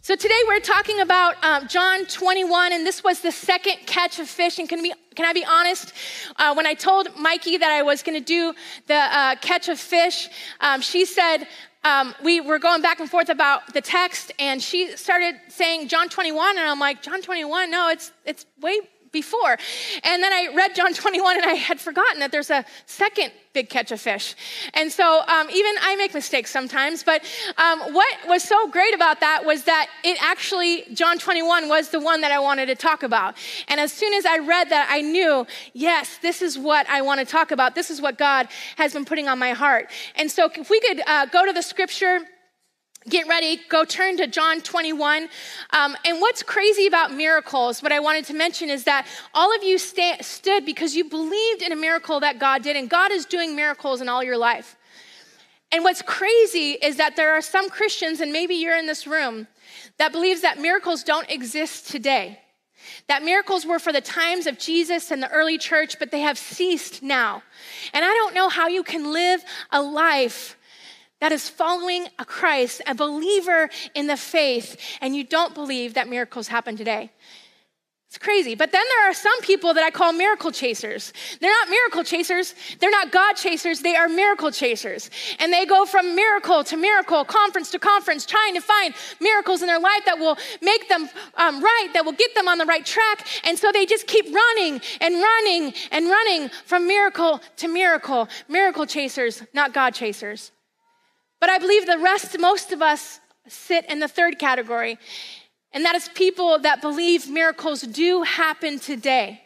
So today we're talking about John 21, and this was the second catch of fish. And can I be honest? When I told Mikey that I was going to do the catch of fish, she said we were going back and forth about the text, and she started saying John 21, and I'm like, John 21? No, it's way before. And then I read John 21, and I had forgotten that there's a second big catch of fish. And so even I make mistakes sometimes, but what was so great about that was that it actually, John 21 was the one that I wanted to talk about. And as soon as I read that, I knew, yes, this is what I want to talk about. This is what God has been putting on my heart. And so if we could go to the scripture, get ready, go turn to John 21. And what's crazy about miracles, what I wanted to mention is that all of you stood because you believed in a miracle that God did, and God is doing miracles in all your life. And what's crazy is that there are some Christians, and maybe you're in this room, that believes that miracles don't exist today. That miracles were for the times of Jesus and the early church, but they have ceased now. And I don't know how you can live a life that is following a Christ, a believer in the faith, and you don't believe that miracles happen today. It's crazy. But then there are some people that I call miracle chasers. They're not miracle chasers. They're not God chasers. They are miracle chasers. And they go from miracle to miracle, conference to conference, trying to find miracles in their life that will make them right, that will get them on the right track. And so they just keep running and running and running from miracle to miracle. Miracle chasers, not God chasers. But I believe most of us sit in the third category, and that is people that believe miracles do happen today.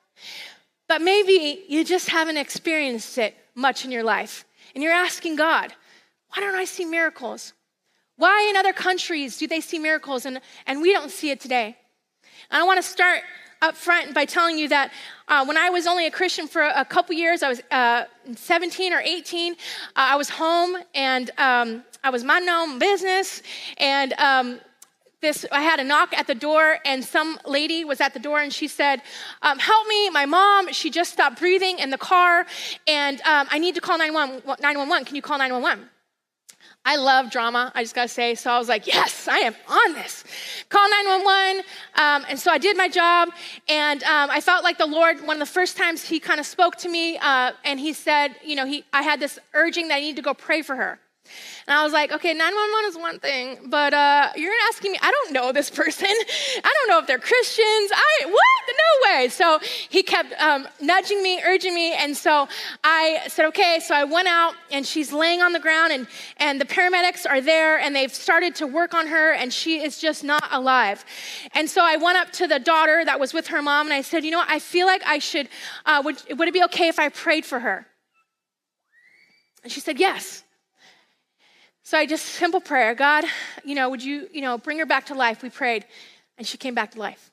But maybe you just haven't experienced it much in your life, and you're asking God, why don't I see miracles? Why in other countries do they see miracles and we don't see it today? And I want to start up front by telling you that when I was only a Christian for a couple years, I was 17 or 18, I was home, and I was minding my own business, and I had a knock at the door, and some lady was at the door, and she said, help me, my mom, she just stopped breathing in the car, and I need to call 911. Can you call 911? I love drama, I just gotta say. So I was like, yes, I am on this. Call 911. And so I did my job. And I felt like the Lord, one of the first times he kind of spoke to me, and he said, I had this urging that I need to go pray for her. And I was like, okay, 911 is one thing, but you're asking me, I don't know this person. I don't know if they're Christians. What? No way. So he kept nudging me, urging me. And so I said, okay. So I went out, and she's laying on the ground, and the paramedics are there, and they've started to work on her, and she is just not alive. And so I went up to the daughter that was with her mom, and I said, I feel like I should, would it be okay if I prayed for her? And she said, yes. So I just, simple prayer, God, would you, bring her back to life? We prayed, and she came back to life.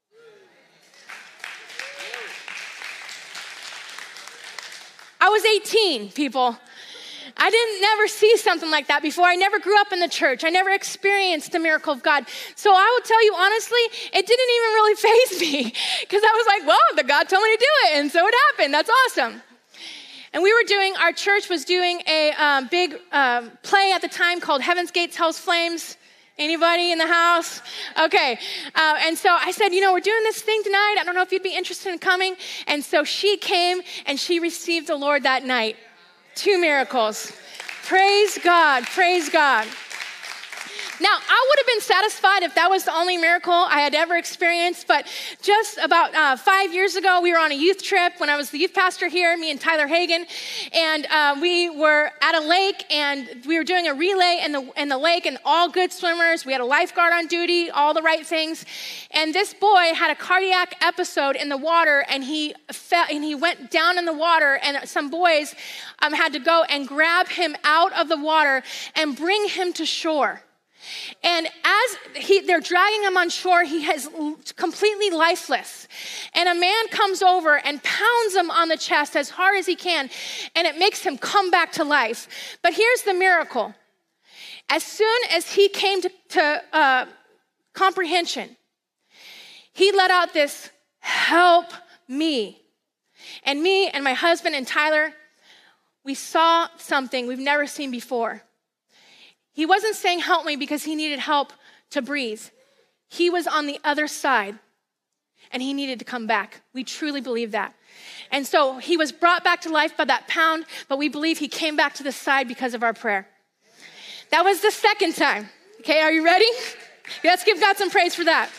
I was 18, people. I didn't never see something like that before. I never grew up in the church. I never experienced the miracle of God. So I will tell you honestly, it didn't even really faze me, because I was like, well, the God told me to do it, and so it happened. That's awesome. And our church was doing a big play at the time called Heaven's Gates, Hell's Flames. Anybody in the house? Okay. And so I said, we're doing this thing tonight. I don't know if you'd be interested in coming. And so she came, and she received the Lord that night. 2 miracles. Praise God. Praise God. Now, I would have been satisfied if that was the only miracle I had ever experienced, but just about 5 years ago, we were on a youth trip when I was the youth pastor here, me and Tyler Hagan, and we were at a lake, and we were doing a relay in the lake, and all good swimmers. We had a lifeguard on duty, all the right things, and this boy had a cardiac episode in the water, and he fell, and he went down in the water, and some boys had to go and grab him out of the water and bring him to shore. And as they're dragging him on shore, he is completely lifeless. And a man comes over and pounds him on the chest as hard as he can, and it makes him come back to life. But here's the miracle. As soon as he came to comprehension, he let out this, help me. And me and my husband and Tyler, we saw something we've never seen before. He wasn't saying help me because he needed help to breathe. He was on the other side, and he needed to come back. We truly believe that. And so he was brought back to life by that pound, but we believe he came back to the side because of our prayer. That was the second time. Okay, are you ready? Let's give God some praise for that.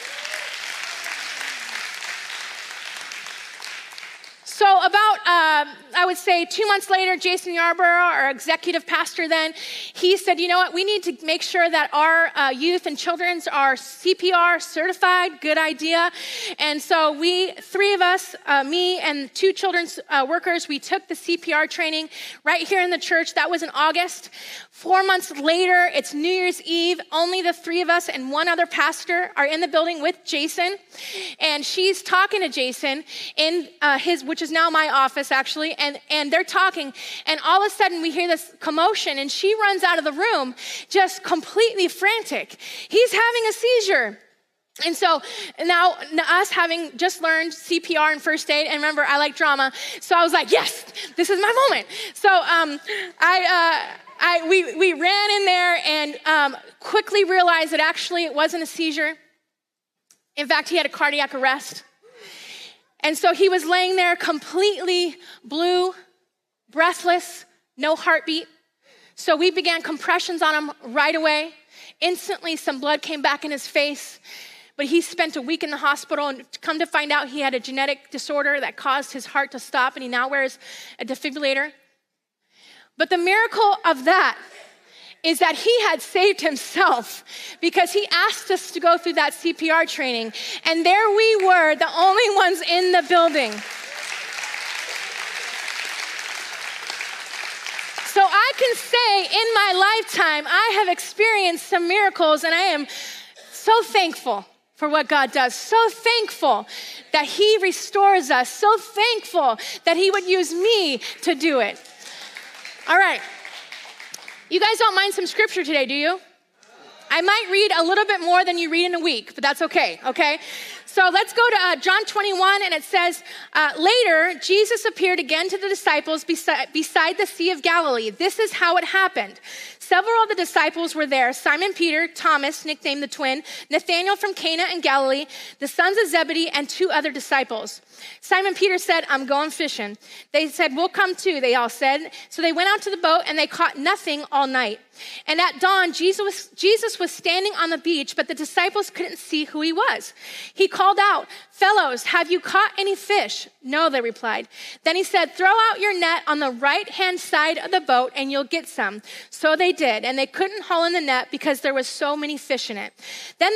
So about, I would say 2 months later, Jason Yarborough, our executive pastor then, he said, you know what, we need to make sure that our youth and children's are CPR certified, good idea. And so we, 3 of us, me and 2 children's workers, we took the CPR training right here in the church. That was in August. 4 months later, it's New Year's Eve. Only the 3 of us and 1 other pastor are in the building with Jason. And she's talking to Jason in which is now my office actually, and they're talking, and all of a sudden we hear this commotion, and she runs out of the room just completely frantic. He's having a seizure. And so now us having just learned CPR and first aid, and remember, I like drama, so I was like, yes, this is my moment. So we ran in there and quickly realized that actually it wasn't a seizure. In fact, he had a cardiac arrest. And so he was laying there completely blue, breathless, no heartbeat. So we began compressions on him right away. Instantly, some blood came back in his face. But he spent a week in the hospital, and come to find out he had a genetic disorder that caused his heart to stop, and he now wears a defibrillator. But the miracle of that is that he had saved himself, because he asked us to go through that CPR training, and there we were, the only ones in the building. So I can say in my lifetime, I have experienced some miracles, and I am so thankful for what God does. So thankful that he restores us. So thankful that he would use me to do it. All right. You guys don't mind some scripture today, do you? I might read a little bit more than you read in a week, but that's okay, okay? So let's go to John 21, and it says, later, Jesus appeared again to the disciples beside the Sea of Galilee. This is how it happened. Several of the disciples were there: Simon Peter, Thomas, nicknamed the twin, Nathanael from Cana in Galilee, the sons of Zebedee, and 2 other disciples. Simon Peter said, I'm going fishing. They said, we'll come too, they all said. So they went out to the boat, and they caught nothing all night. And at dawn, Jesus was standing on the beach, but the disciples couldn't see who he was. He called out, fellows, have you caught any fish? No, they replied. Then he said, throw out your net on the right-hand side of the boat, and you'll get some. So they did, and they couldn't haul in the net because there was so many fish in it. Then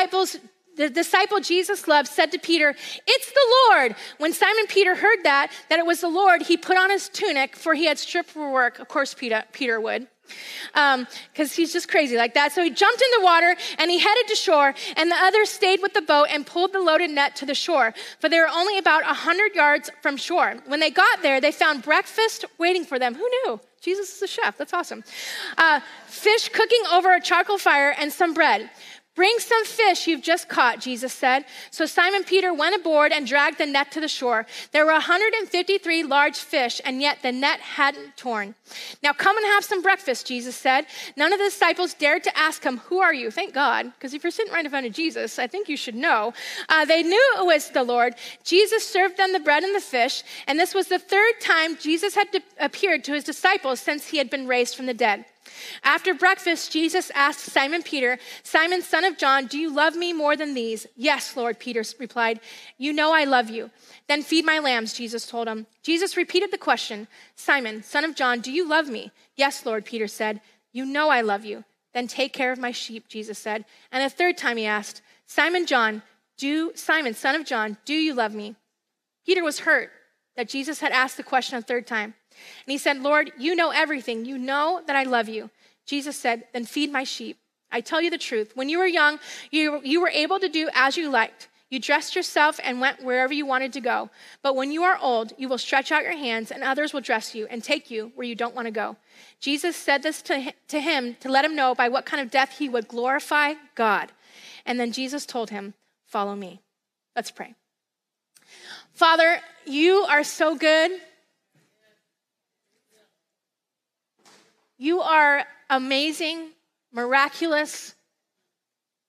the disciple Jesus loved said to Peter, it's the Lord. When Simon Peter heard that it was the Lord, he put on his tunic, for he had stripped for work. Of course, Peter would. Because he's just crazy like that. So he jumped in the water and he headed to shore, and the others stayed with the boat and pulled the loaded net to the shore, for they were only about 100 yards from shore. When they got there, they found breakfast waiting for them. Who knew? Jesus is a chef. That's awesome. Fish cooking over a charcoal fire and some bread. Bring some fish you've just caught, Jesus said. So Simon Peter went aboard and dragged the net to the shore. There were 153 large fish, and yet the net hadn't torn. Now come and have some breakfast, Jesus said. None of the disciples dared to ask him, who are you? Thank God, because if you're sitting right in front of Jesus, I think you should know. They knew it was the Lord. Jesus served them the bread and the fish, and this was the 3rd time Jesus had appeared to his disciples since he had been raised from the dead. After breakfast, Jesus asked Simon Peter, Simon, son of John, do you love me more than these? Yes, Lord, Peter replied. You know I love you. Then feed my lambs, Jesus told him. Jesus repeated the question, Simon, son of John, do you love me? Yes, Lord, Peter said. You know I love you. Then take care of my sheep, Jesus said. And a 3rd time he asked, Simon, son of John, do you love me? Peter was hurt that Jesus had asked the question a 3rd time. And he said, Lord, you know everything. You know that I love you. Jesus said, then feed my sheep. I tell you the truth. When you were young, you were able to do as you liked. You dressed yourself and went wherever you wanted to go. But when you are old, you will stretch out your hands, and others will dress you and take you where you don't want to go. Jesus said this to him to let him know by what kind of death he would glorify God. And then Jesus told him, follow me. Let's pray. Father, you are so good. You are amazing, miraculous,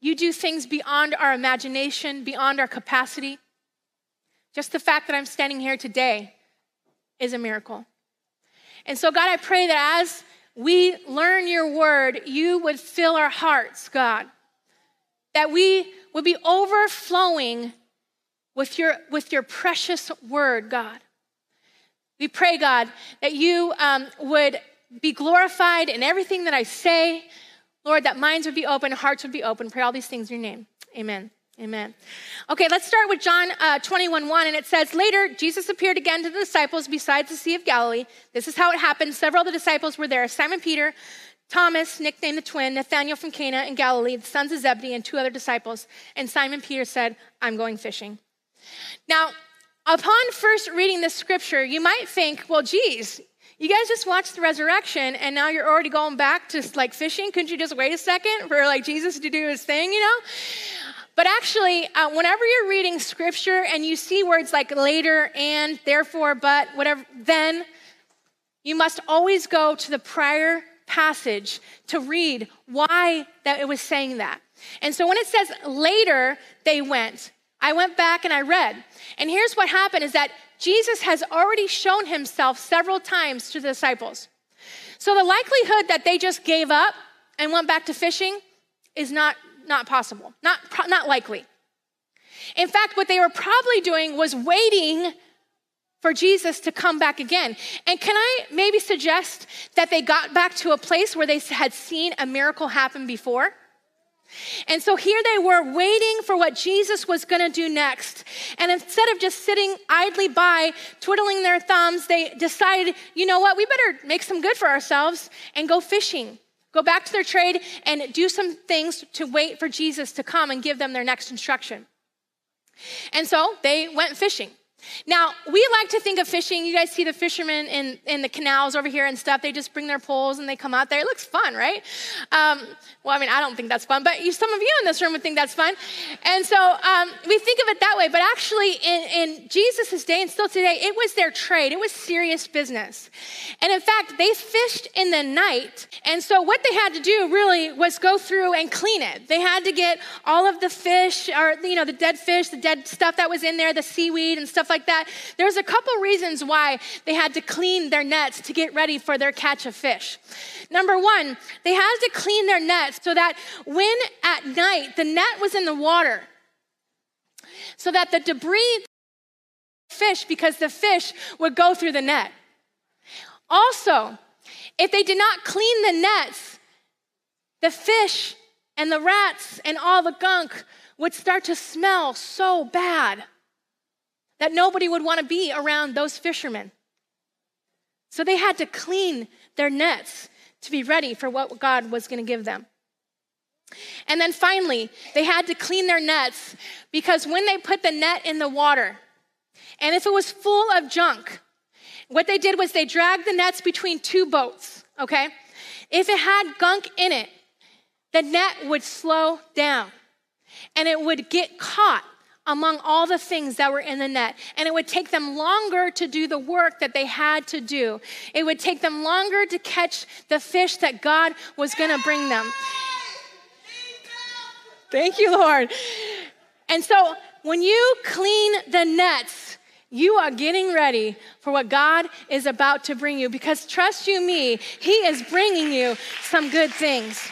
You do things beyond our imagination, beyond our capacity. Just the fact that I'm standing here today is a miracle. And so, God, I pray that as we learn your word, you would fill our hearts, God, that we would be overflowing with your precious word, God. We pray, God, that you would be glorified in everything that I say. Lord, that minds would be open, hearts would be open. Pray all these things in your name. Amen. Amen. Okay, let's start with John 21:1, and it says, later, Jesus appeared again to the disciples beside the Sea of Galilee. This is how it happened. Several of the disciples were there: Simon Peter, Thomas, nicknamed the twin, Nathanael from Cana in Galilee, the sons of Zebedee, and 2 other disciples. And Simon Peter said, I'm going fishing. Now, upon first reading this scripture, you might think, well, geez, you guys just watched the resurrection and now you're already going back to like fishing. Couldn't you just wait a second for like Jesus to do his thing, you know? But actually, whenever you're reading scripture and you see words like later, and, therefore, but, whatever, then, you must always go to the prior passage to read why that it was saying that. And so when it says later they went, I went back and I read. And here's what happened is that Jesus has already shown himself several times to the disciples. So the likelihood that they just gave up and went back to fishing is not possible, not likely. In fact, what they were probably doing was waiting for Jesus to come back again. And can I maybe suggest that they got back to a place where they had seen a miracle happen before? And so here they were waiting for what Jesus was going to do next. And instead of just sitting idly by, twiddling their thumbs, they decided, you know what, we better make some good for ourselves and go fishing. Go back to their trade and do some things to wait for Jesus to come and give them their next instruction. And so they went fishing. Now, we like to think of fishing. You guys see the fishermen in the canals over here and stuff. They just bring their poles and they come out there. It looks fun, right? Well, I mean, I don't think that's fun, but some of you in this room would think that's fun. And so we think of it that way. But actually, in Jesus' day and still today, it was their trade. It was serious business. And in fact, they fished in the night. And so what they had to do really was go through and clean it. They had to get all of the fish, or the dead fish, the dead stuff that was in there, the seaweed and stuff like that. There's a couple reasons why they had to clean their nets to get ready for their catch of fish. Number one, they had to clean their nets so that when at night the net was in the water, so that the debris fish, because the fish would go through the net. Also, if they did not clean the nets, the fish and the rats and all the gunk would start to smell so bad that nobody would want to be around those fishermen. So they had to clean their nets to be ready for what God was going to give them. And then finally, they had to clean their nets because when they put the net in the water, and if it was full of junk, what they did was they dragged the nets between 2 boats, okay? If it had gunk in it, the net would slow down and it would get caught among all the things that were in the net. And it would take them longer to do the work that they had to do. It would take them longer to catch the fish that God was going to bring them. Thank you, Lord. And so when you clean the nets, you are getting ready for what God is about to bring you, because trust you me, he is bringing you some good things.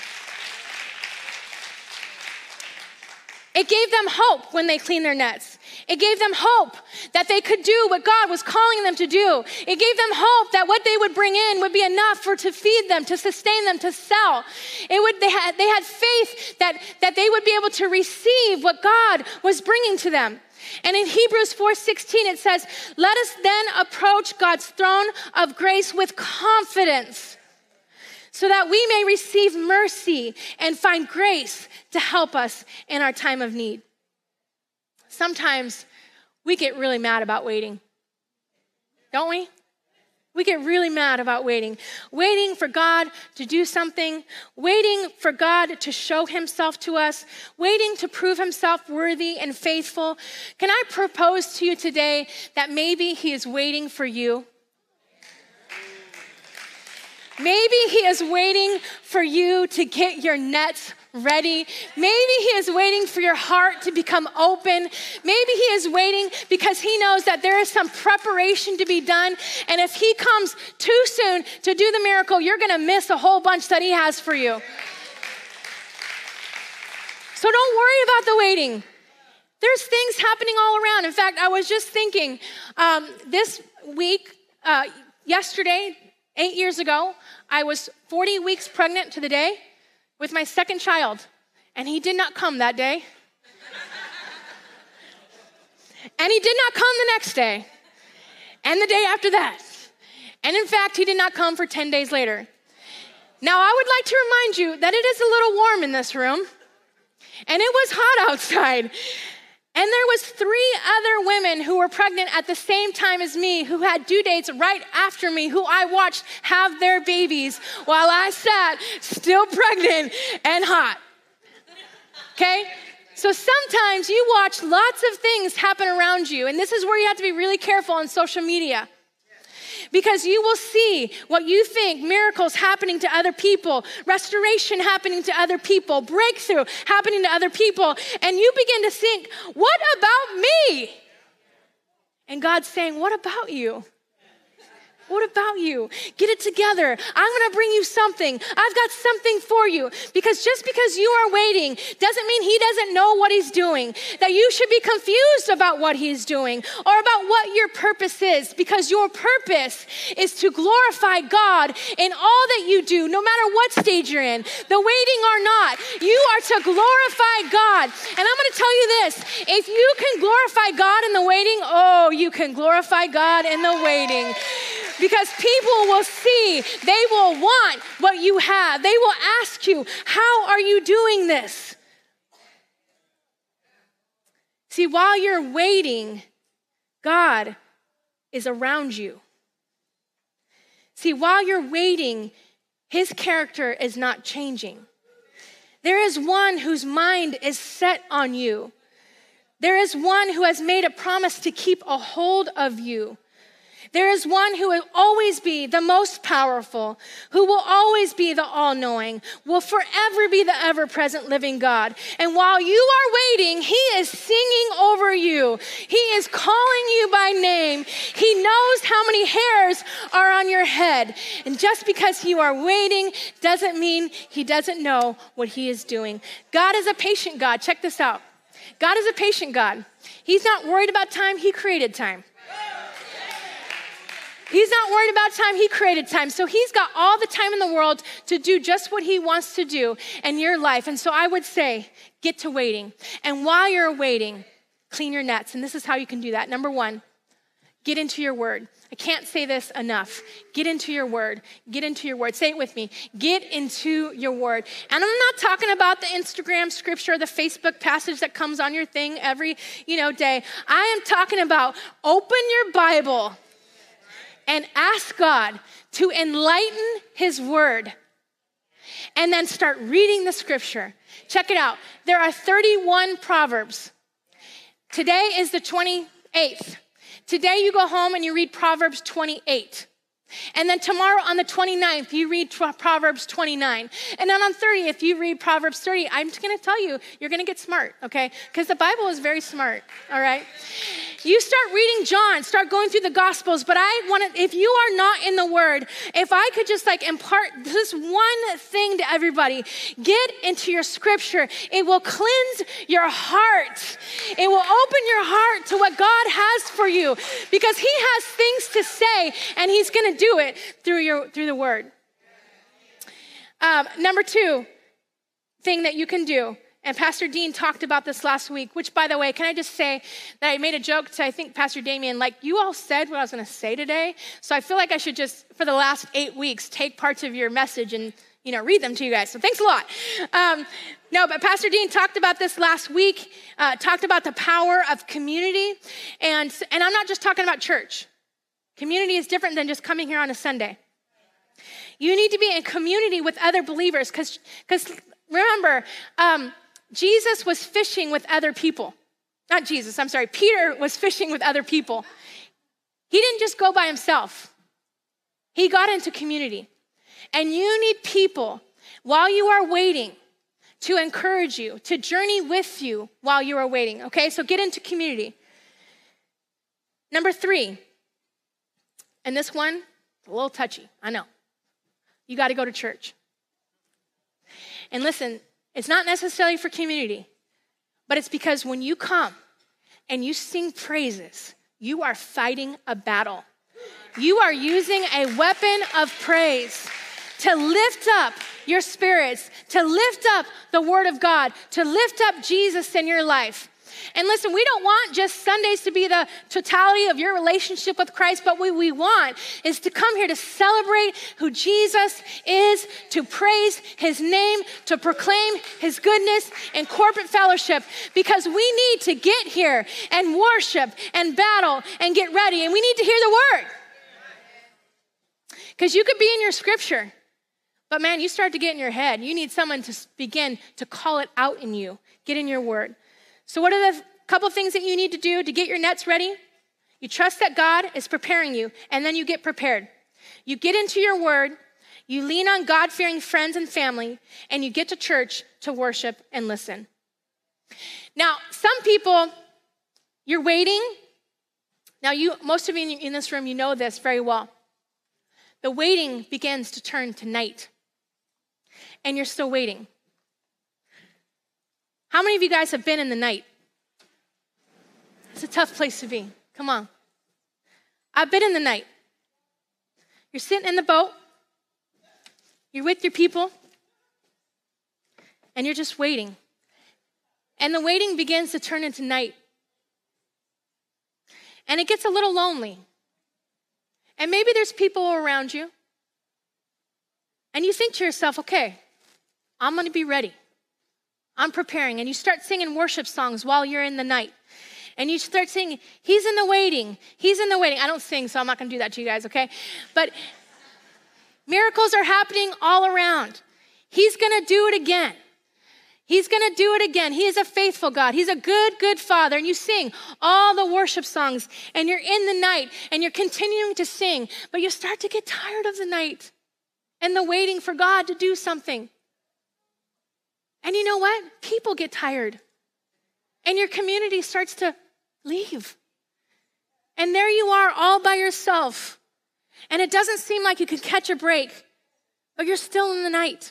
It gave them hope when they cleaned their nets. It gave them hope that they could do what God was calling them to do. It gave them hope that what they would bring in would be enough to feed them, to sustain them, to sell. They had faith that they would be able to receive what God was bringing to them. And in Hebrews 4:16, it says, let us then approach God's throne of grace with confidence, so that we may receive mercy and find grace to help us in our time of need. Sometimes we get really mad about waiting, don't we? We get really mad about waiting for God to do something, waiting for God to show himself to us, waiting to prove himself worthy and faithful. Can I propose to you today that maybe he is waiting for you? Maybe he is waiting for you to get your nets ready. Maybe he is waiting for your heart to become open. Maybe he is waiting because he knows that there is some preparation to be done. And if he comes too soon to do the miracle, you're going to miss a whole bunch that he has for you. So don't worry about the waiting. There's things happening all around. In fact, I was just thinking this week, yesterday, 8 years ago, I was 40 weeks pregnant to the day with my second child, and he did not come that day. And he did not come the next day, and the day after that. And in fact, he did not come for 10 days later. Now, I would like to remind you that it is a little warm in this room, and it was hot outside. And there was 3 other women who were pregnant at the same time as me, who had due dates right after me, who I watched have their babies while I sat still pregnant and hot. Okay? So sometimes you watch lots of things happen around you, and this is where you have to be really careful on social media. Because you will see what you think, miracles happening to other people, restoration happening to other people, breakthrough happening to other people, and you begin to think, what about me? And God's saying, what about you? What about you? Get it together. I'm going to bring you something. I've got something for you. Because just because you are waiting doesn't mean he doesn't know what he's doing. That you should be confused about what he's doing or about what your purpose is. Because your purpose is to glorify God in all that you do, no matter what stage you're in. The waiting or not, you are to glorify God. And I'm going to tell you this. If you can glorify God in the waiting, oh, you can glorify God in the waiting. Because people will see, they will want what you have. They will ask you, how are you doing this? See, while you're waiting, God is around you. See, while you're waiting, his character is not changing. There is one whose mind is set on you. There is one who has made a promise to keep a hold of you. There is one who will always be the most powerful, who will always be the all-knowing, will forever be the ever-present living God. And while you are waiting, he is singing over you. He is calling you by name. He knows how many hairs are on your head. And just because you are waiting doesn't mean he doesn't know what he is doing. God is a patient God. Check this out. God is a patient God. He's not worried about time. He created time. He's not worried about time. He created time. So he's got all the time in the world to do just what he wants to do in your life. And so I would say, get to waiting. And while you're waiting, clean your nets. And this is how you can do that. Number 1, get into your word. I can't say this enough. Get into your word. Get into your word. Say it with me. Get into your word. And I'm not talking about the Instagram scripture, the Facebook passage that comes on your thing every, day. I am talking about open your Bible and ask God to enlighten his word. And then start reading the scripture. Check it out. There are 31 Proverbs. Today is the 28th. Today you go home and you read Proverbs 28. And then tomorrow on the 29th, you read Proverbs 29. And then on 30th, you read Proverbs 30. I'm just going to tell you, you're going to get smart, okay? Because the Bible is very smart, all right? You start reading John, start going through the Gospels. But if you are not in the Word, if I could just impart this one thing to everybody, get into your scripture. It will cleanse your heart. It will open your heart to what God has for you. Because he has things to say, and he's going to do it through the word. Number 2 thing that you can do, and Pastor Dean talked about this last week, which, by the way, can I just say that I made a joke to, I think, Pastor Damien, you all said what I was going to say today, so I feel like I should just, for the last 8 weeks, take parts of your message and, read them to you guys. So thanks a lot. No, but Pastor Dean talked about this last week, talked about the power of community, and I'm not just talking about church. Community is different than just coming here on a Sunday. You need to be in community with other believers because remember, Jesus was fishing with other people. Not Jesus, I'm sorry. Peter was fishing with other people. He didn't just go by himself. He got into community. And you need people, while you are waiting, to encourage you, to journey with you while you are waiting, okay? So get into community. Number 3, and this one, a little touchy, I know. You got to go to church. And listen, it's not necessarily for community, but it's because when you come and you sing praises, you are fighting a battle. You are using a weapon of praise to lift up your spirits, to lift up the word of God, to lift up Jesus in your life. And listen, we don't want just Sundays to be the totality of your relationship with Christ, but what we want is to come here to celebrate who Jesus is, to praise his name, to proclaim his goodness in corporate fellowship, because we need to get here and worship and battle and get ready, and we need to hear the word. Because you could be in your scripture, but man, you start to get in your head. You need someone to begin to call it out in you. Get in your word. So what are the couple things that you need to do to get your nets ready? You trust that God is preparing you, and then you get prepared. You get into your word, you lean on God-fearing friends and family, and you get to church to worship and listen. Now, some people, you're waiting. Now, most of you in this room, you know this very well. The waiting begins to turn to night, and you're still waiting. How many of you guys have been in the night? It's a tough place to be. Come on. I've been in the night. You're sitting in the boat. You're with your people. And you're just waiting. And the waiting begins to turn into night. And it gets a little lonely. And maybe there's people around you. And you think to yourself, okay, I'm going to be ready. I'm preparing. And you start singing worship songs while you're in the night. And you start singing, he's in the waiting. He's in the waiting. I don't sing, so I'm not going to do that to you guys, okay? But miracles are happening all around. He's going to do it again. He's going to do it again. He is a faithful God. He's a good, good Father. And you sing all the worship songs, and you're in the night, and you're continuing to sing. But you start to get tired of the night and the waiting for God to do something. And you know what? People get tired. And your community starts to leave. And there you are all by yourself. And it doesn't seem like you can catch a break, but you're still in the night.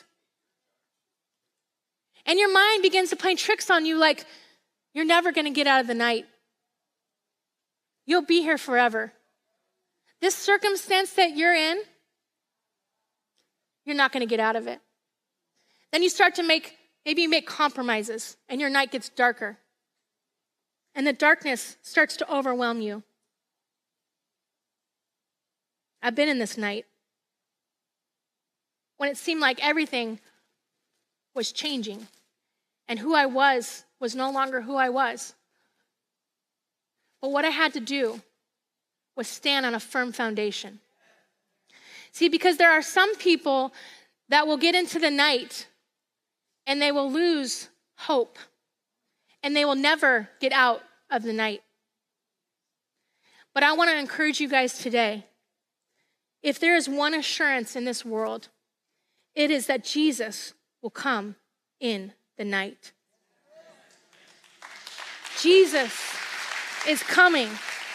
And your mind begins to play tricks on you like, you're never going to get out of the night. You'll be here forever. This circumstance that you're in, you're not going to get out of it. Then you start to maybe you make compromises, and your night gets darker. And the darkness starts to overwhelm you. I've been in this night when it seemed like everything was changing, and who I was no longer who I was. But what I had to do was stand on a firm foundation. See, because there are some people that will get into the night and they will lose hope, and they will never get out of the night. But I want to encourage you guys today, if there is one assurance in this world, it is that Jesus will come in the night. Jesus is coming.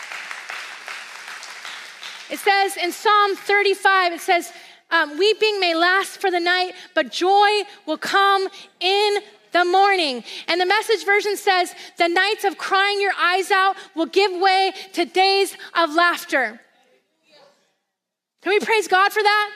It says in Psalm 35, it says, weeping may last for the night, but joy will come in the morning. And the Message version says, the nights of crying your eyes out will give way to days of laughter. Can we praise God for that?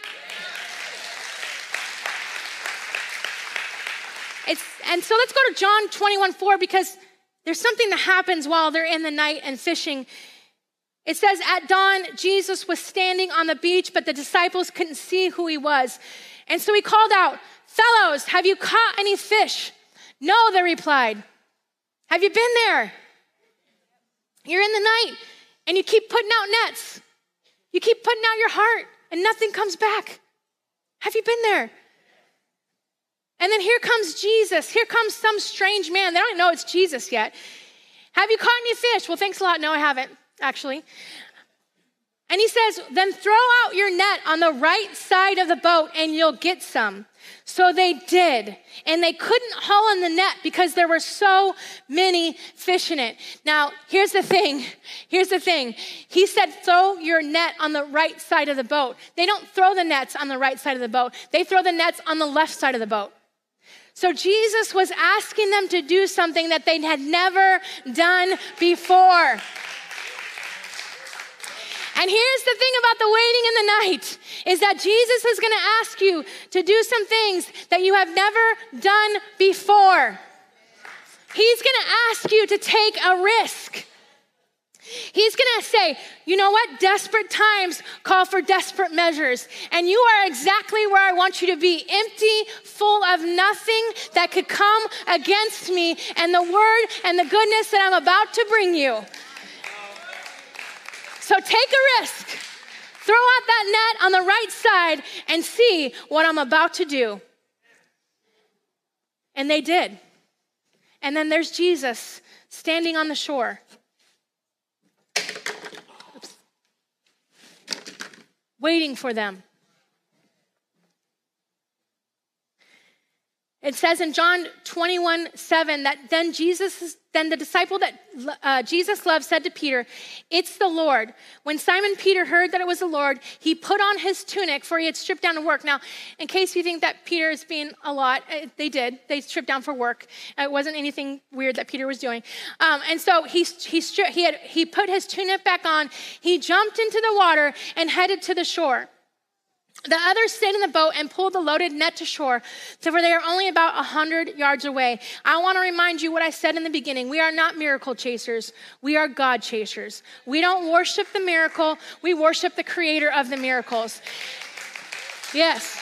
And so let's go to John 21:4, because there's something that happens while they're in the night and fishing. It says, at dawn, Jesus was standing on the beach, but the disciples couldn't see who he was. And so he called out, fellows, have you caught any fish? No, they replied. Have you been there? You're in the night, and you keep putting out nets. You keep putting out your heart, and nothing comes back. Have you been there? And then here comes Jesus. Here comes some strange man. They don't even know it's Jesus yet. Have you caught any fish? Well, thanks a lot. No, I haven't, actually. And he says, then throw out your net on the right side of the boat and you'll get some. So they did, and they couldn't haul in the net because there were so many fish in it. Now, here's the thing. He said, throw your net on the right side of the boat. They don't throw the nets on the right side of the boat. They throw the nets on the left side of the boat. So Jesus was asking them to do something that they had never done before. And here's the thing about the waiting in the night is that Jesus is going to ask you to do some things that you have never done before. He's going to ask you to take a risk. He's going to say, you know what? Desperate times call for desperate measures. And you are exactly where I want you to be, empty, full of nothing that could come against me and the word and the goodness that I'm about to bring you. So take a risk. Throw out that net on the right side and see what I'm about to do. And they did. And then there's Jesus standing on the shore. Oops. Waiting for them. It says in John 21:7 that then the disciple that Jesus loved said to Peter, "It's the Lord." When Simon Peter heard that it was the Lord, he put on his tunic, for he had stripped down to work. Now, in case you think that Peter is being a lot, they did. They stripped down for work. It wasn't anything weird that Peter was doing. And so he put his tunic back on. He jumped into the water and headed to the shore. The others stayed in the boat and pulled the loaded net to shore, so they are only about 100 yards away. I want to remind you what I said in the beginning. We are not miracle chasers. We are God chasers. We don't worship the miracle. We worship the creator of the miracles. Yes.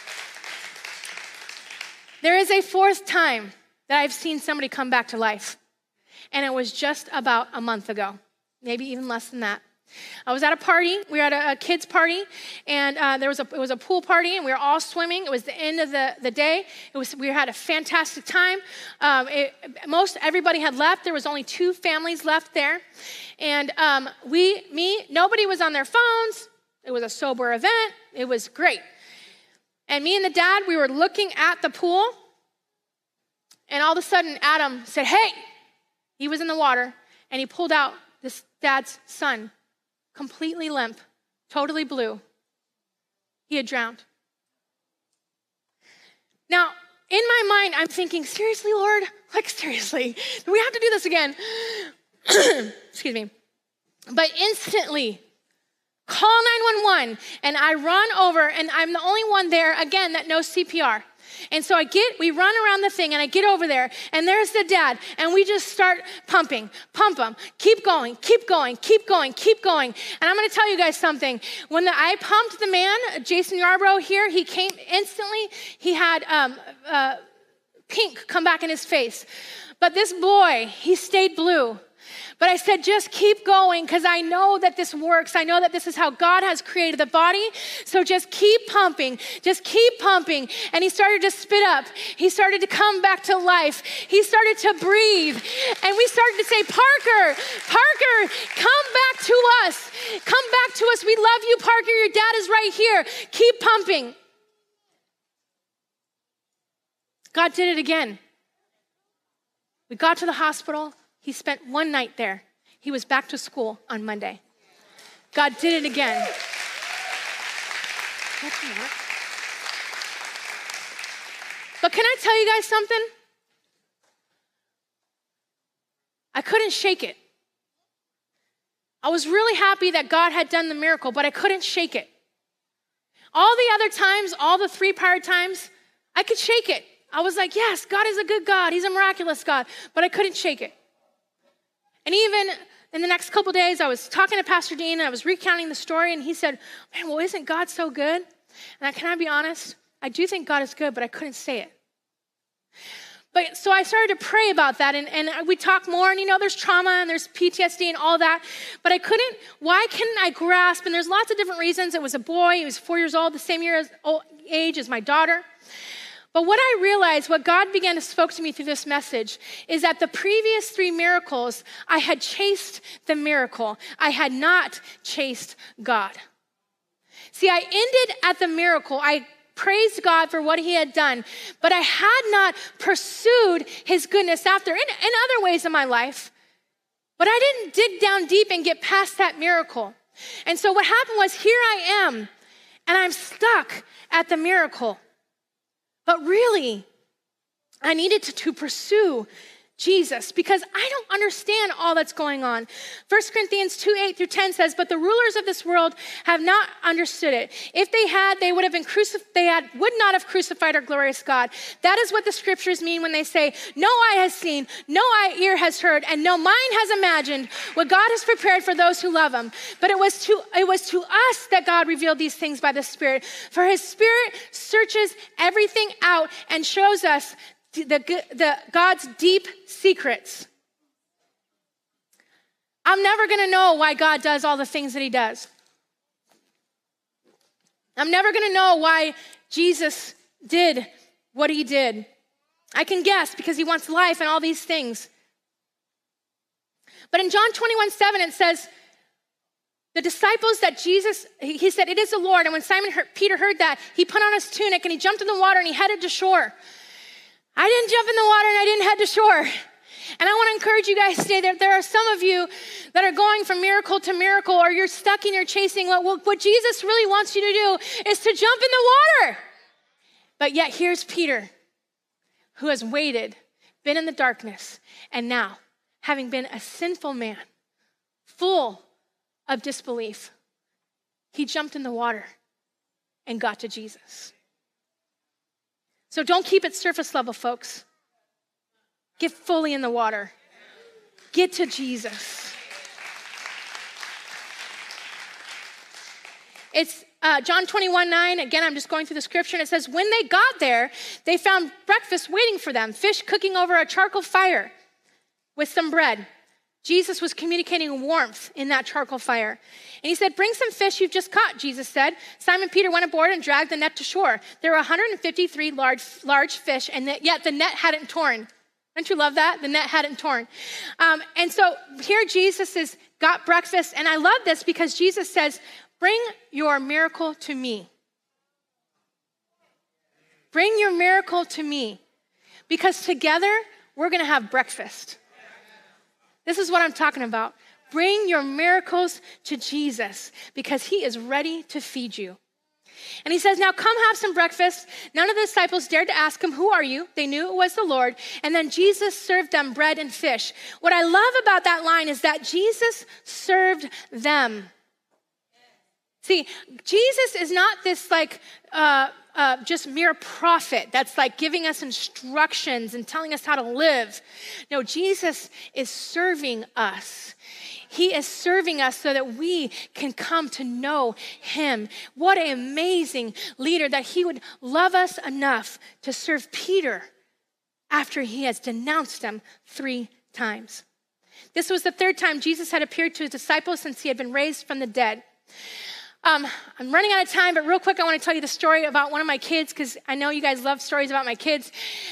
There is a fourth time that I've seen somebody come back to life, and it was just about a month ago, maybe even less than that. I was at a party. We were at a kids' party, and it was a pool party, and we were all swimming. It was the end of the day. We had a fantastic time. Most everybody had left. There was only 2 families left there, and nobody was on their phones. It was a sober event. It was great. And me and the dad, we were looking at the pool, and all of a sudden, Adam said, "Hey!" He was in the water, and he pulled out this dad's son. Completely limp, totally blue. He had drowned. Now, in my mind, I'm thinking, seriously, Lord? Like, seriously? Do we have to do this again? Excuse me. But instantly, call 911, and I run over, and I'm the only one there, again, that knows CPR. And so we run around the thing, and I get over there, and there's the dad, and we just start pump him, keep going. And I'm going to tell you guys something. When I pumped the man, Jason Yarbrough here, he came instantly. He had pink come back in his face. But this boy, he stayed blue. But I said, just keep going, because I know that this works. I know that this is how God has created the body. So just keep pumping. And he started to spit up. He started to come back to life. He started to breathe. And we started to say, Parker, come back to us. Come back to us. We love you, Parker. Your dad is right here. Keep pumping. God did it again. We got to the hospital. He spent 1 night there. He was back to school on Monday. God did it again. But can I tell you guys something? I couldn't shake it. I was really happy that God had done the miracle, but I couldn't shake it. All the other times, all the 3 prior times, I could shake it. I was like, yes, God is a good God. He's a miraculous God, but I couldn't shake it. And even in the next couple days, I was talking to Pastor Dean, and I was recounting the story, and he said, man, well, isn't God so good? And can I be honest? I do think God is good, but I couldn't say it. But so I started to pray about that, and we talk more, and there's trauma, and there's PTSD, and all that, but why couldn't I grasp, and there's lots of different reasons. It was a boy, he was 4 years old, the same age as my daughter. But what I realized, what God began to spoke to me through this message, is that the previous 3 miracles, I had chased the miracle. I had not chased God. See, I ended at the miracle. I praised God for what he had done, but I had not pursued his goodness after in other ways in my life. But I didn't dig down deep and get past that miracle. And so what happened was, here I am, and I'm stuck at the miracle. But really, I needed to pursue Jesus, because I don't understand all that's going on. 1 Corinthians 2:8-10 says, but the rulers of this world have not understood it. If they had, they would not have crucified our glorious God. That is what the scriptures mean when they say, no eye has seen, no ear has heard, and no mind has imagined what God has prepared for those who love him. But it was to us that God revealed these things by the Spirit. For his Spirit searches everything out and shows us the God's deep secrets. I'm never going to know why God does all the things that he does. I'm never going to know why Jesus did what he did. I can guess because he wants life and all these things. But in John 21:7, it says, the disciples that Jesus, he said, it is the Lord. And when Peter heard that, he put on his tunic and he jumped in the water and he headed to shore. I didn't jump in the water and I didn't head to shore. And I want to encourage you guys today that there are some of you that are going from miracle to miracle, or you're stuck in your chasing. What Jesus really wants you to do is to jump in the water. But yet here's Peter, who has waited, been in the darkness, and now, having been a sinful man, full of disbelief, he jumped in the water and got to Jesus. So don't keep it surface level, folks. Get fully in the water. Get to Jesus. It's John 21:9. Again, I'm just going through the scripture. And it says, when they got there, they found breakfast waiting for them, fish cooking over a charcoal fire with some bread. Jesus was communicating warmth in that charcoal fire. And he said, bring some fish you've just caught, Jesus said. Simon Peter went aboard and dragged the net to shore. There were 153 large fish, and yet the net hadn't torn. Don't you love that? The net hadn't torn. And so here Jesus has got breakfast, and I love this because Jesus says, bring your miracle to me. Bring your miracle to me, because together we're going to have breakfast. This is what I'm talking about. Bring your miracles to Jesus, because he is ready to feed you. And he says, now come have some breakfast. None of the disciples dared to ask him, who are you? They knew it was the Lord. And then Jesus served them bread and fish. What I love about that line is that Jesus served them. See, Jesus is not this just mere prophet that's like giving us instructions and telling us how to live. No, Jesus is serving us. He is serving us so that we can come to know him. What an amazing leader that he would love us enough to serve Peter after he has denounced him 3 times. This was the 3rd time Jesus had appeared to his disciples since he had been raised from the dead. I'm running out of time, but real quick, I want to tell you the story about one of my kids, because I know you guys love stories about my kids.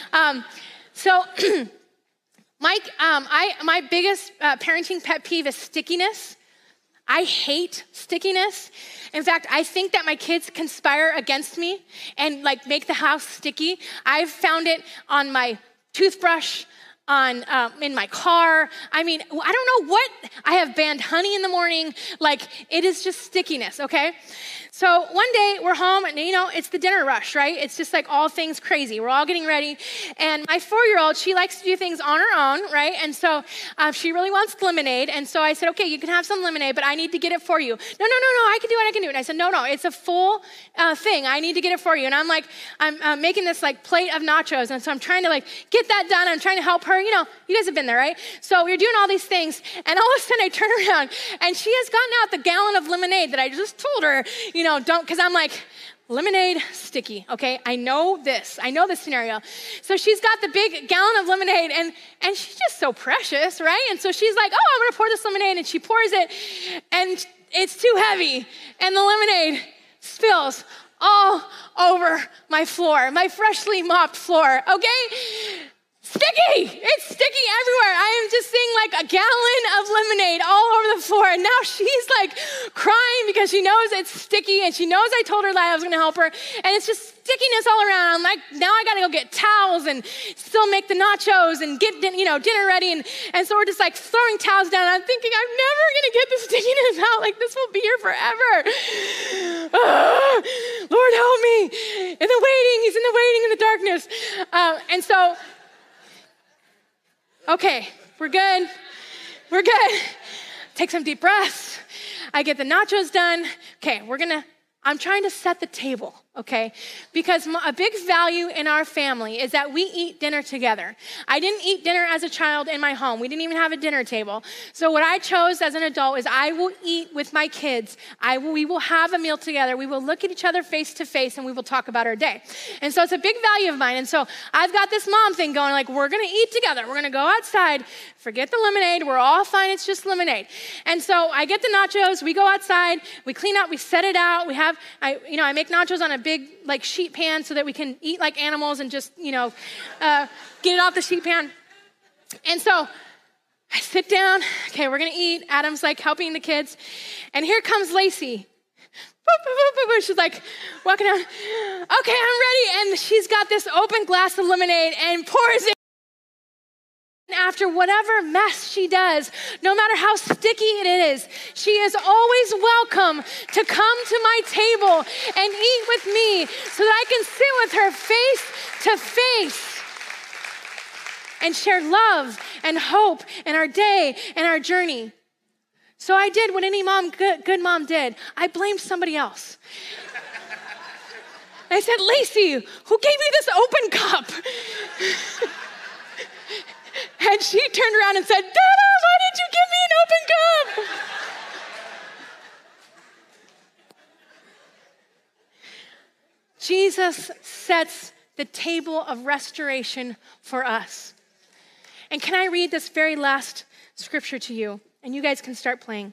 Mike, my biggest parenting pet peeve is stickiness. I hate stickiness. In fact, I think that my kids conspire against me and make the house sticky. I've found it on my toothbrush, in my car. I mean, I don't know what. I have banned honey in the morning. It is just stickiness, okay? So one day we're home and it's the dinner rush, right? It's just all things crazy. We're all getting ready. And my 4-year-old, she likes to do things on her own, right? And so she really wants lemonade. And so I said, okay, you can have some lemonade, but I need to get it for you. No, I can do it. And I said, no, it's a full thing. I need to get it for you. And I'm making this plate of nachos. And so I'm trying to get that done. I'm trying to help her. You guys have been there, right? So we're doing all these things. And all of a sudden I turn around and she has gotten out the gallon of lemonade that I just told her, don't, because I'm lemonade sticky, okay? I know this scenario. So she's got the big gallon of lemonade and she's just so precious, right? And so she's like, oh, I'm gonna pour this lemonade, and she pours it and it's too heavy and the lemonade spills all over my floor, my freshly mopped floor, okay? sticky. It's sticky everywhere. I am just seeing like a gallon of lemonade all over the floor. And now she's like crying because she knows it's sticky and she knows I told her that I was going to help her. And it's just stickiness all around. I'm like, now I got to go get towels and still make the nachos and get, dinner ready. And so we're just like throwing towels down. I'm thinking, I'm never going to get the stickiness out. Like this will be here forever. Lord, help me. In the waiting, he's in the waiting in the darkness. And so, okay, we're good. We're good. Take some deep breaths. I get the nachos done. Okay, I'm trying to set the table, okay? Because a big value in our family is that we eat dinner together. I didn't eat dinner as a child in my home. We didn't even have a dinner table. So what I chose as an adult is I will eat with my kids. We will have a meal together. We will look at each other face to face and we will talk about our day. And so it's a big value of mine. And so I've got this mom thing going like, we're gonna eat together. We're gonna go outside, forget the lemonade. We're all fine, it's just lemonade. And so I get the nachos, we go outside, we clean up, we set it out. I make nachos on a big like sheet pan so that we can eat like animals and just, get it off the sheet pan. And so I sit down, okay, we're gonna eat. Adam's like helping the kids. And here comes Lacey. She's like walking out, okay, I'm ready. And she's got this open glass of lemonade and pours it. After whatever mess she does, no matter how sticky it is, she is always welcome to come to my table and eat with me so that I can sit with her face to face and share love and hope in our day and our journey. So I did what any good mom did. I blamed somebody else. I said, Lacey, who gave you this open cup? And she turned around and said, Dada, why did you give me an open cup? Jesus sets the table of restoration for us. And can I read this very last scripture to you? And you guys can start playing.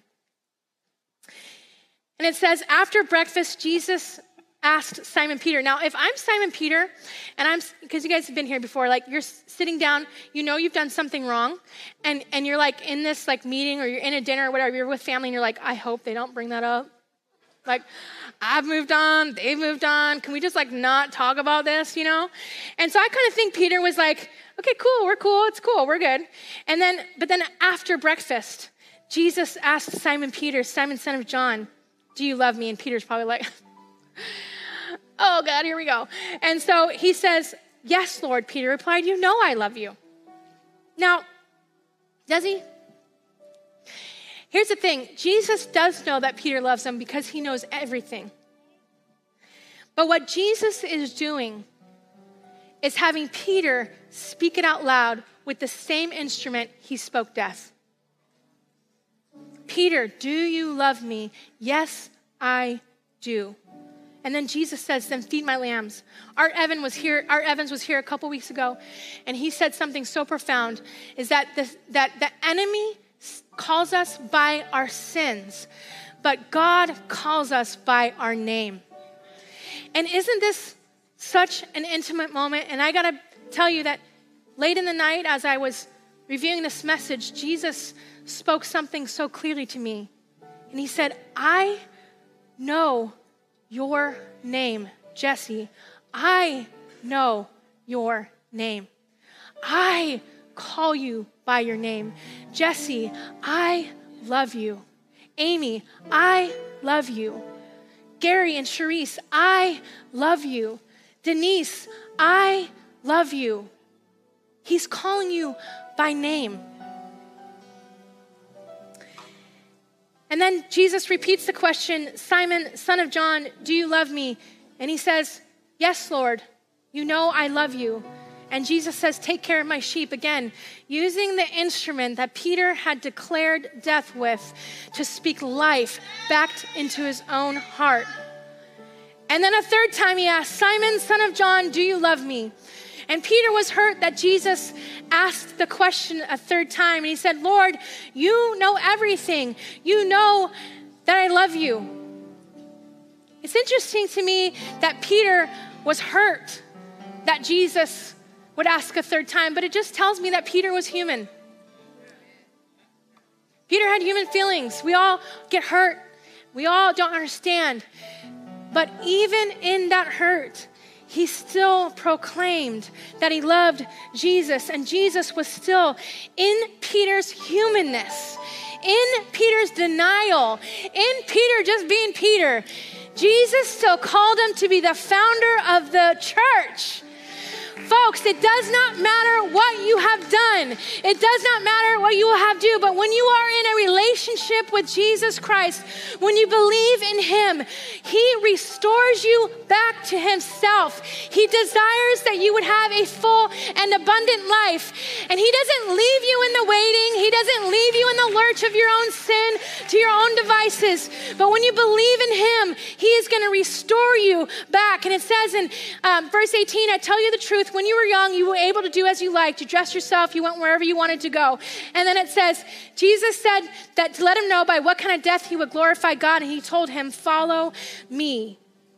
And it says, after breakfast, Jesus asked Simon Peter. Now, if I'm Simon Peter, and because you guys have been here before, like you're sitting down, you've done something wrong, and you're like in this like meeting or you're in a dinner or whatever, you're with family and you're like, I hope they don't bring that up. Like, I've moved on, they've moved on. Can we just like not talk about this, And so I kind of think Peter was like, okay, cool, we're cool, it's cool, we're good. But then after breakfast, Jesus asked Simon Peter, Simon, son of John, do you love me? And Peter's probably like, oh God, here we go. And so he says, yes, Lord. Peter replied, you know I love you. Now, does he? Here's the thing. Jesus does know that Peter loves him because he knows everything. But what Jesus is doing is having Peter speak it out loud with the same instrument he spoke death. Peter, do you love me? Yes, I do. And then Jesus says, then feed my lambs. Art Evans was here a couple weeks ago, and he said something so profound, is that the enemy calls us by our sins, but God calls us by our name. And isn't this such an intimate moment? And I gotta tell you that late in the night, as I was reviewing this message, Jesus spoke something so clearly to me. And he said, I know your name, Jesse. I know your name. I call you by your name. Jesse, I love you. Amy, I love you. Gary and Sharice, I love you. Denise, I love you. He's calling you by name. And then Jesus repeats the question, Simon, son of John, do you love me? And he says, yes, Lord, you know I love you. And Jesus says, take care of my sheep. Again, using the instrument that Peter had declared death with to speak life back into his own heart. And then a third time he asked, Simon, son of John, do you love me? And Peter was hurt that Jesus asked the question a third time. And he said, Lord, you know everything. You know that I love you. It's interesting to me that Peter was hurt that Jesus would ask a third time, but it just tells me that Peter was human. Peter had human feelings. We all get hurt. We all don't understand. But even in that hurt, he still proclaimed that he loved Jesus, and Jesus was still in Peter's humanness, in Peter's denial, in Peter just being Peter. Jesus still called him to be the founder of the church. Folks, it does not matter what you have done. It does not matter what you will have do. But when you are in a relationship with Jesus Christ, when you believe in him, he restores you back to himself. He desires that you would have a full and abundant life. And he doesn't leave you in the waiting. He doesn't leave you in the lurch of your own sin to your own devices. But when you believe in him, he is going to restore you back. And it says in verse 18, I tell you the truth, when you were young, you were able to do as you liked. You dressed yourself, you went wherever you wanted to go. And then it says, Jesus said that to let him know by what kind of death he would glorify God. And he told him, follow me.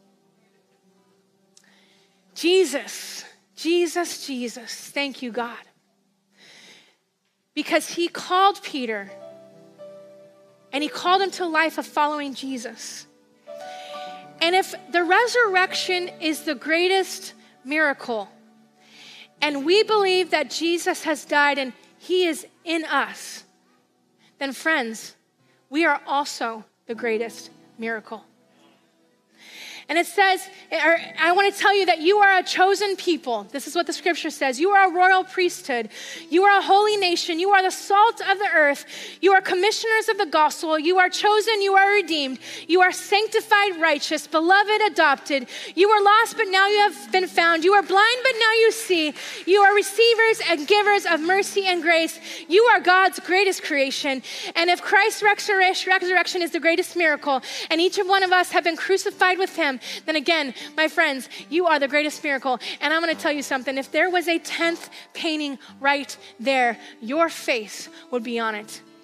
Jesus. Thank you, God. Because he called Peter and he called him to a life of following Jesus. And if the resurrection is the greatest miracle, and we believe that Jesus has died and he is in us, then friends, we are also the greatest miracle. And it says, or I want to tell you that you are a chosen people. This is what the scripture says. You are a royal priesthood. You are a holy nation. You are the salt of the earth. You are commissioners of the gospel. You are chosen. You are redeemed. You are sanctified, righteous, beloved, adopted. You were lost, but now you have been found. You are blind, but now you see. You are receivers and givers of mercy and grace. You are God's greatest creation. And if Christ's resurrection is the greatest miracle, and each of one of us have been crucified with him, then again, my friends, you are the greatest miracle. And I'm going to tell you something. If there was a 10th painting right there, your face would be on it.